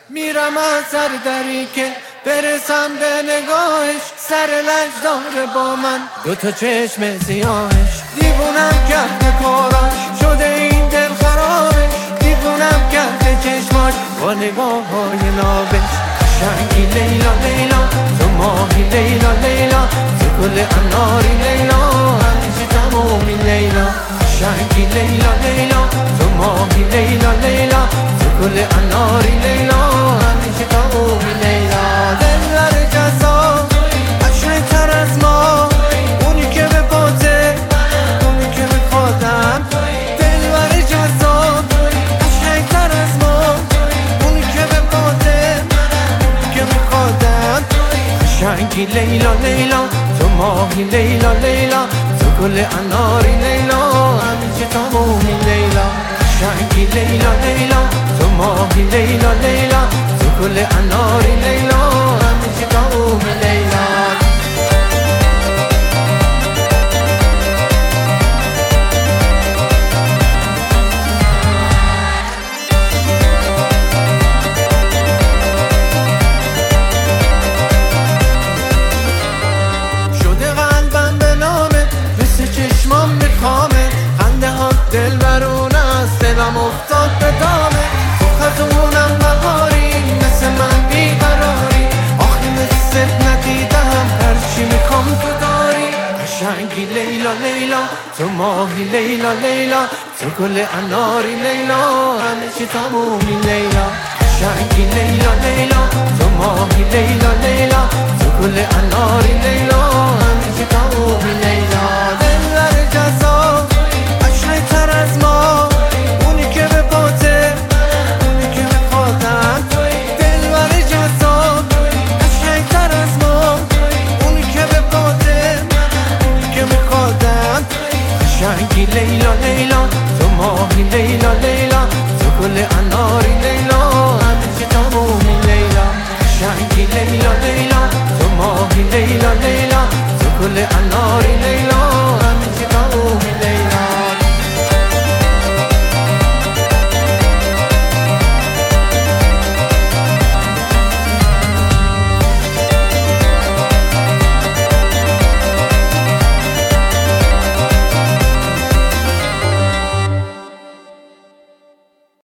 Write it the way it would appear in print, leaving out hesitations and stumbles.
میرم از سر دری که برسم به نگاهش، سر لج داره با من دوتا چشم زیاهش. دیوونم کرده کاراش، شده این دل خرابش، دیوونم کرده چشماش با نگاه های نابش. قشنگی لیلا لیلا، تو ماهی لیلا لیلا، تو گل اناری لیلا، همیشه تمومی لیلا. قشنگی لیلا لیلا، تو ماهی لیلا لیلا، تو گل اناری لیلا، همیشه تمومی لیلا. دلبر جذاب عشق تر از ما، اونی که به پاته اونی که میخوادم. دلبر جذاب عشق تر از ما، اونی که به پاته اونی که میخوادم. قشنگی لیلا لیلا، تو ماهی لیلا لیلا، تو گل اناری لیلا، همیشه تمومی لیلا. قشنگی لیلا لیلا، تو ماهی لیلا لیلا، تو گل اناری لیلا، همیشه تمومی لیلا. دلبرون از دلم افتاد به دامه، تو خزونم بهاری، مثل من بیقراری، آخی مثل ندیدم، هرچی میخوام تو داری. قشنگی لیلا لیلا، تو ماهی لیلا لیلا، تو گل اناری لیلا، همیشه تمومی لیلا. قشنگی لیلا لیلا، تو ماهی لیلا لیلا، تو گل اناری لیلا، همیشه تمومی لیلا. دلبر جذاب تر از ما، اونی که به پاته اونی که میخوادم. دلبر جذاب قشنگ تر از ما، اونی که به پاته اونی که میخوادم. قشنگی لیلا لیلا، تو ماهی لیلا لیلا، تو گل اناری لیلا، همیشه تمومی لیلا. قشنگی لیلا لیلا، تو ماهی لیلا لیلا،